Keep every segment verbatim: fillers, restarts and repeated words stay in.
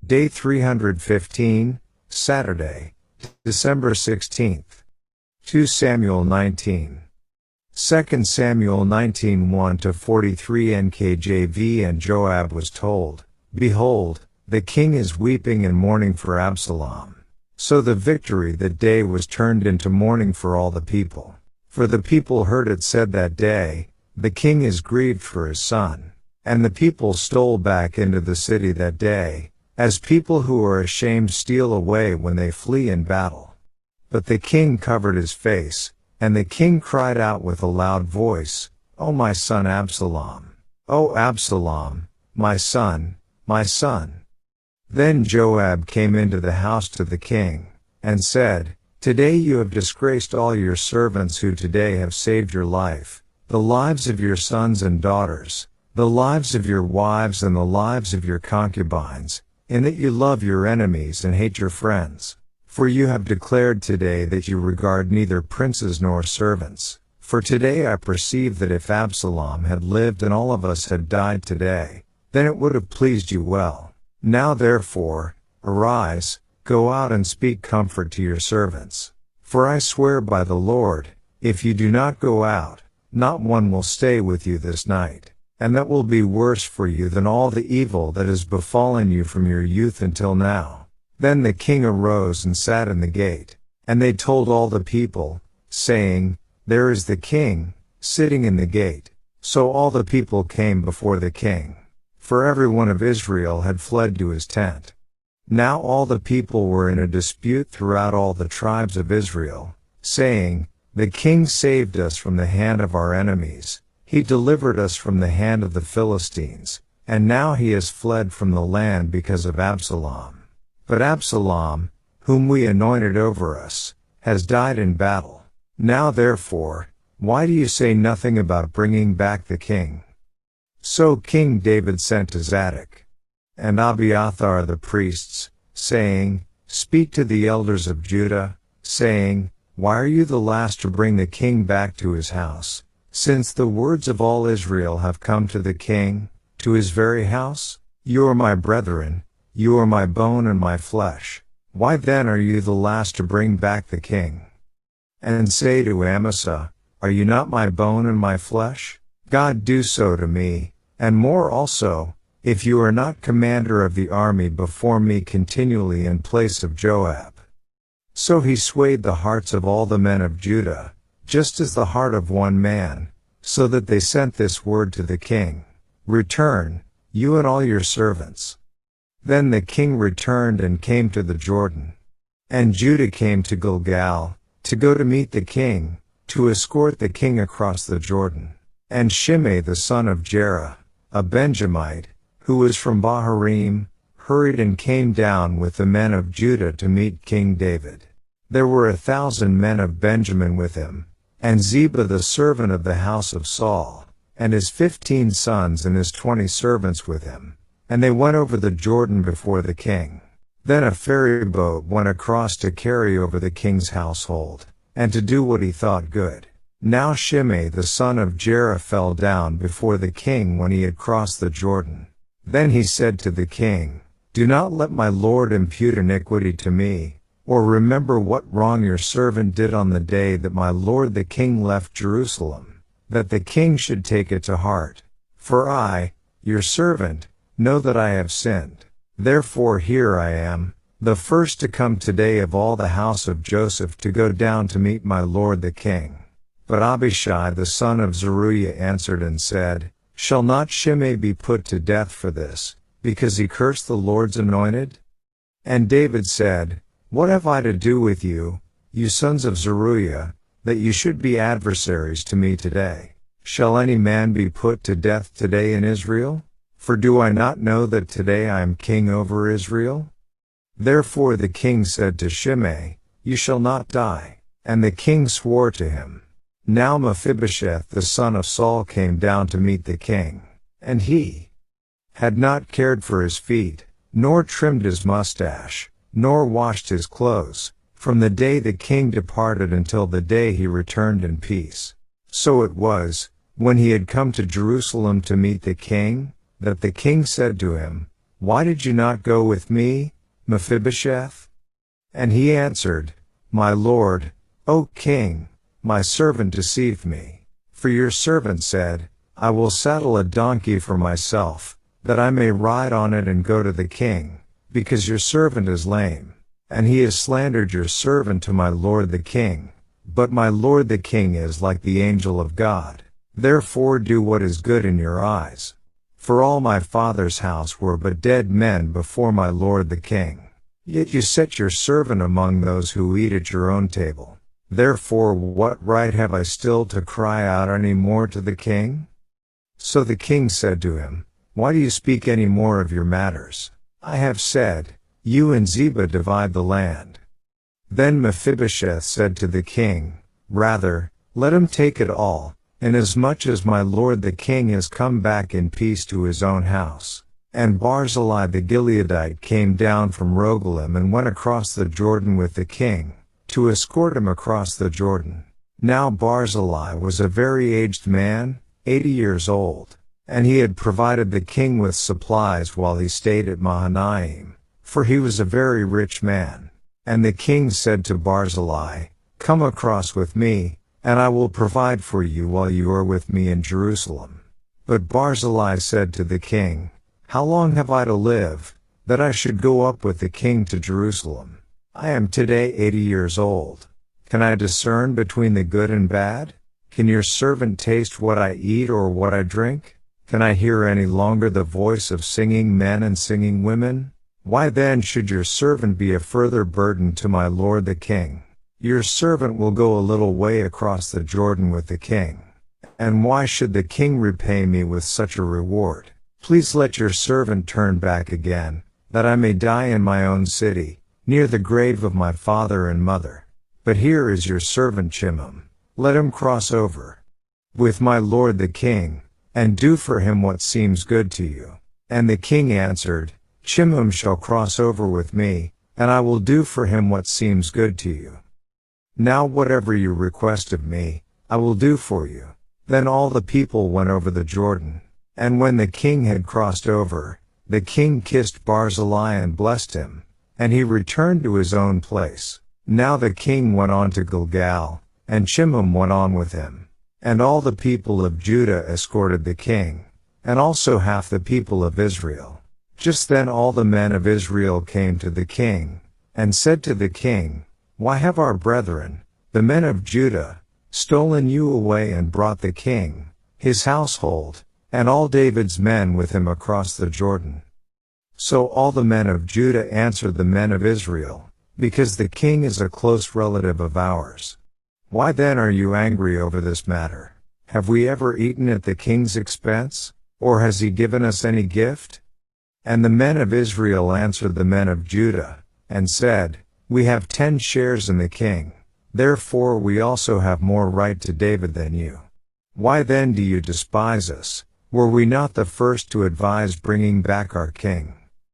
Day three hundred fifteen, Saturday, December sixteenth. Second Samuel nineteen. Second Samuel nineteen one to forty-three N K J V. And Joab was told, Behold, the king is weeping and mourning for Absalom. So the victory that day was turned into mourning for all the people. For the people heard it said that day, The king is grieved for his son. And the people stole back into the city that day, as people who are ashamed steal away when they flee in battle. But the king covered his face, and the king cried out with a loud voice, O my son Absalom! O Absalom, my son, my son! Then Joab came into the house to the king, and said, Today you have disgraced all your servants who today have saved your life, the lives of your sons and daughters, the lives of your wives and the lives of your concubines, in that you love your enemies and hate your friends. For you have declared today that you regard neither princes nor servants. For today I perceive that if Absalom had lived and all of us had died today, then it would have pleased you well. Now therefore, arise, go out and speak comfort to your servants. For I swear by the Lord, if you do not go out, not one will stay with you this night, and that will be worse for you than all the evil that has befallen you from your youth until now. Then the king arose and sat in the gate, and they told all the people, saying, There is the king, sitting in the gate. So all the people came before the king. For every one of Israel had fled to his tent. Now all the people were in a dispute throughout all the tribes of Israel, saying, The king saved us from the hand of our enemies, he delivered us from the hand of the Philistines, and now he has fled from the land because of Absalom. But Absalom, whom we anointed over us, has died in battle. Now therefore, why do you say nothing about bringing back the king? So King David sent to Zadok and Abiathar the priests, saying, Speak to the elders of Judah, saying, Why are you the last to bring the king back to his house, since the words of all Israel have come to the king, to his very house? You are my brethren, you are my bone and my flesh. Why then are you the last to bring back the king? And say to Amasa, Are you not my bone and my flesh? God do so to me, and more also, if you are not commander of the army before me continually in place of Joab. So he swayed the hearts of all the men of Judah, just as the heart of one man, so that they sent this word to the king, Return, you and all your servants. Then the king returned and came to the Jordan. And Judah came to Gilgal, to go to meet the king, to escort the king across the Jordan. And Shimei the son of Jerah, a Benjamite, who was from Bahurim, hurried and came down with the men of Judah to meet King David. There were a thousand men of Benjamin with him, and Ziba the servant of the house of Saul, and his fifteen sons and his twenty servants with him, and they went over the Jordan before the king. Then a ferry boat went across to carry over the king's household, and to do what he thought good. Now Shimei the son of Jerah fell down before the king when he had crossed the Jordan. Then he said to the king, Do not let my lord impute iniquity to me, or remember what wrong your servant did on the day that my lord the king left Jerusalem, that the king should take it to heart. For I, your servant, know that I have sinned. Therefore here I am, the first to come today of all the house of Joseph to go down to meet my lord the king. But Abishai the son of Zeruiah answered and said, Shall not Shimei be put to death for this, because he cursed the Lord's anointed? And David said, What have I to do with you, you sons of Zeruiah, that you should be adversaries to me today? Shall any man be put to death today in Israel? For do I not know that today I am king over Israel? Therefore the king said to Shimei, You shall not die. And the king swore to him. Now Mephibosheth the son of Saul came down to meet the king, and he had not cared for his feet, nor trimmed his mustache, nor washed his clothes, from the day the king departed until the day he returned in peace. So it was, when he had come to Jerusalem to meet the king, that the king said to him, Why did you not go with me, Mephibosheth? And he answered, My lord, O king, my servant deceived me. For your servant said, I will saddle a donkey for myself, that I may ride on it and go to the king, because your servant is lame. And he has slandered your servant to my lord the king. But my lord the king is like the angel of God. Therefore do what is good in your eyes. For all my father's house were but dead men before my lord the king. Yet you set your servant among those who eat at your own table. Therefore what right have I still to cry out any more to the king? So the king said to him, Why do you speak any more of your matters? I have said, You and Ziba divide the land. Then Mephibosheth said to the king, Rather, let him take it all, inasmuch as my lord the king has come back in peace to his own house. And Barzillai the Gileadite came down from Rogelim and went across the Jordan with the king, to escort him across the Jordan. Now Barzillai was a very aged man, eighty years old, and he had provided the king with supplies while he stayed at Mahanaim, for he was a very rich man. And the king said to Barzillai, Come across with me, and I will provide for you while you are with me in Jerusalem. But Barzillai said to the king, How long have I to live, that I should go up with the king to Jerusalem? I am today eighty years old. Can I discern between the good and bad? Can your servant taste what I eat or what I drink? Can I hear any longer the voice of singing men and singing women? Why then should your servant be a further burden to my lord the king? Your servant will go a little way across the Jordan with the king. And why should the king repay me with such a reward? Please let your servant turn back again, that I may die in my own city, near the grave of my father and mother. But here is your servant Chimham. Let him cross over with my lord the king, and do for him what seems good to you. And the king answered, Chimham shall cross over with me, and I will do for him what seems good to you. Now whatever you request of me, I will do for you. Then all the people went over the Jordan. And when the king had crossed over, the king kissed Barzillai and blessed him, and he returned to his own place. Now the king went on to Gilgal, and Chimham went on with him. And all the people of Judah escorted the king, and also half the people of Israel. Just then all the men of Israel came to the king, and said to the king, Why have our brethren, the men of Judah, stolen you away and brought the king, his household, and all David's men with him across the Jordan? So all the men of Judah answered the men of Israel, Because the king is a close relative of ours. Why then are you angry over this matter? Have we ever eaten at the king's expense, or has he given us any gift? And the men of Israel answered the men of Judah, and said, We have ten shares in the king, therefore we also have more right to David than you. Why then do you despise us? Were we not the first to advise bringing back our king?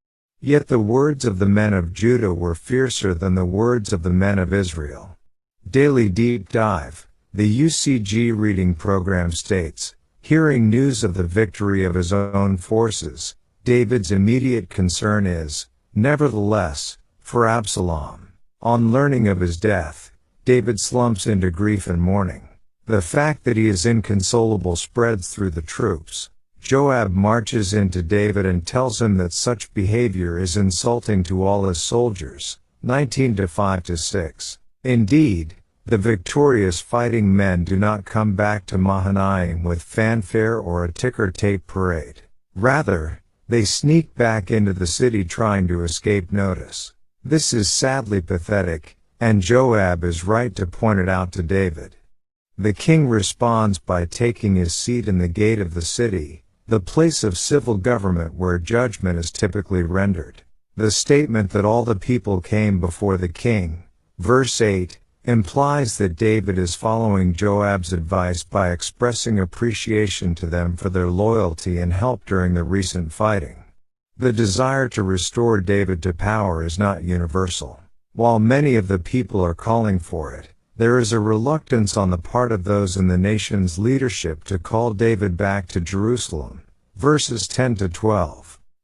Yet the words of the men of Judah were fiercer than the words of the men of Israel. Daily Deep Dive, the U C G reading program states, hearing news of the victory of his own forces, David's immediate concern is, nevertheless, for Absalom. On learning of his death, David slumps into grief and mourning. The fact that he is inconsolable spreads through the troops. Joab marches into David and tells him that such behavior is insulting to all his soldiers. nineteen to five to six. Indeed, the victorious fighting men do not come back to Mahanaim with fanfare or a ticker-tape parade. Rather, they sneak back into the city trying to escape notice. This is sadly pathetic, and Joab is right to point it out to David. The king responds by taking his seat in the gate of the city, the place of civil government where judgment is typically rendered. The statement that all the people came before the king, verse eight, implies that David is following Joab's advice by expressing appreciation to them for their loyalty and help during the recent fighting. The desire to restore David to power is not universal. While many of the people are calling for it, there is a reluctance on the part of those in the nation's leadership to call David back to Jerusalem. Verses ten to twelve.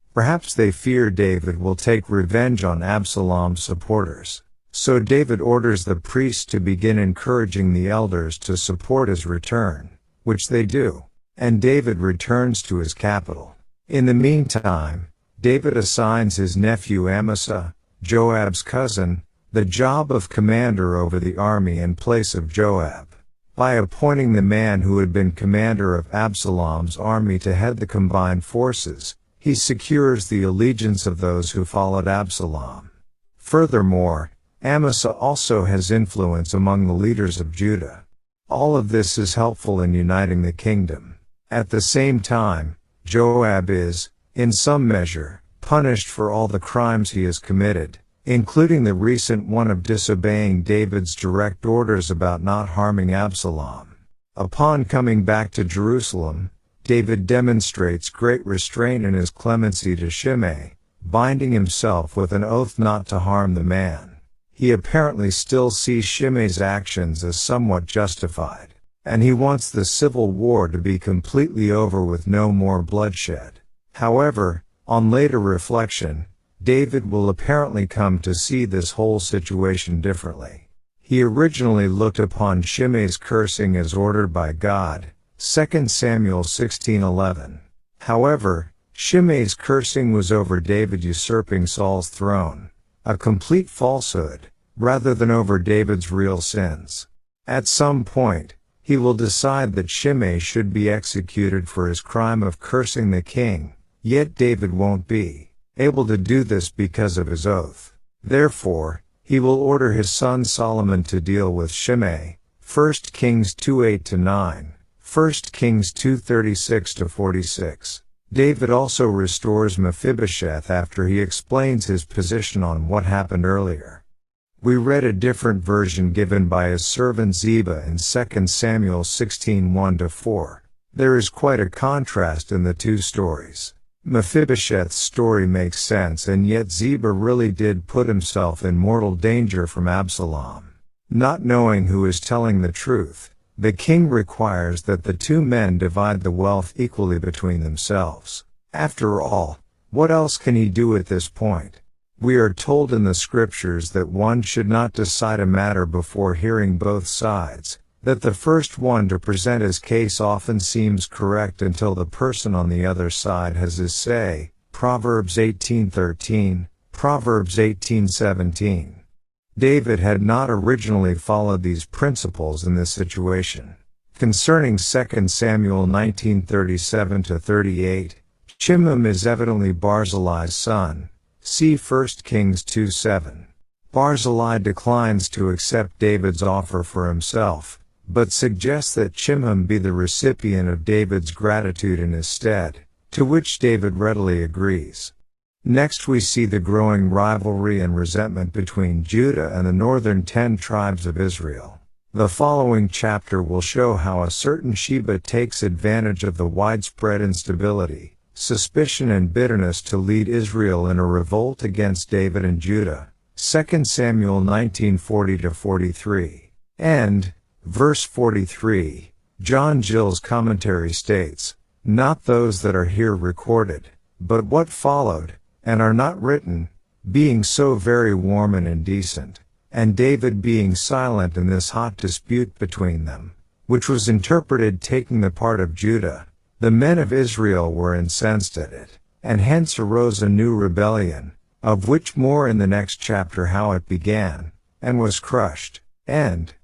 Perhaps they fear David will take revenge on Absalom's supporters. So David orders the priests to begin encouraging the elders to support his return, which they do, and David returns to his capital. In the meantime, David assigns his nephew Amasa, Joab's cousin, the job of commander over the army in place of Joab. By appointing the man who had been commander of Absalom's army to head the combined forces, he secures the allegiance of those who followed Absalom. Furthermore, Amasa also has influence among the leaders of Judah. All of this is helpful in uniting the kingdom. At the same time, Joab is, in some measure, punished for all the crimes he has committed, including the recent one of disobeying David's direct orders about not harming Absalom. Upon coming back to Jerusalem, David demonstrates great restraint in his clemency to Shimei, binding himself with an oath not to harm the man. He apparently still sees Shimei's actions as somewhat justified, and he wants the civil war to be completely over with no more bloodshed. However, on later reflection, David will apparently come to see this whole situation differently. He originally looked upon Shimei's cursing as ordered by God, Second Samuel sixteen eleven. However, Shimei's cursing was over David usurping Saul's throne, a complete falsehood, rather than over David's real sins. At some point, he will decide that Shimei should be executed for his crime of cursing the king, yet David won't be able to do this because of his oath. Therefore, he will order his son Solomon to deal with Shimei, First Kings two eight to nine, First Kings two thirty-six to forty-six. David also restores Mephibosheth after he explains his position on what happened earlier. We read a different version given by his servant Ziba in Second Samuel sixteen one to four. There is quite a contrast in the two stories. Mephibosheth's story makes sense, and yet Ziba really did put himself in mortal danger from Absalom. Not knowing who is telling the truth, the king requires that the two men divide the wealth equally between themselves. After all, what else can he do at this point? We are told in the scriptures that one should not decide a matter before hearing both sides, that the first one to present his case often seems correct until the person on the other side has his say. Proverbs eighteen thirteen, Proverbs eighteen seventeen. David had not originally followed these principles in this situation. Concerning Second Samuel nineteen thirty-seven to thirty-eight, Chimham is evidently Barzillai's son. See First Kings two seven. Barzillai declines to accept David's offer for himself, but suggests that Chimham be the recipient of David's gratitude in his stead, to which David readily agrees. Next we see the growing rivalry and resentment between Judah and the northern ten tribes of Israel. The following chapter will show how a certain Sheba takes advantage of the widespread instability, suspicion and bitterness to lead Israel in a revolt against David and Judah. Second Samuel nineteen forty to forty-three. And, verse forty-three, John Gill's commentary states, "Not those that are here recorded, but what followed, and are not written, being so very warm and indecent, and David being silent in this hot dispute between them, which was interpreted taking the part of Judah, the men of Israel were incensed at it, and hence arose a new rebellion, of which more in the next chapter how it began, and was crushed, and,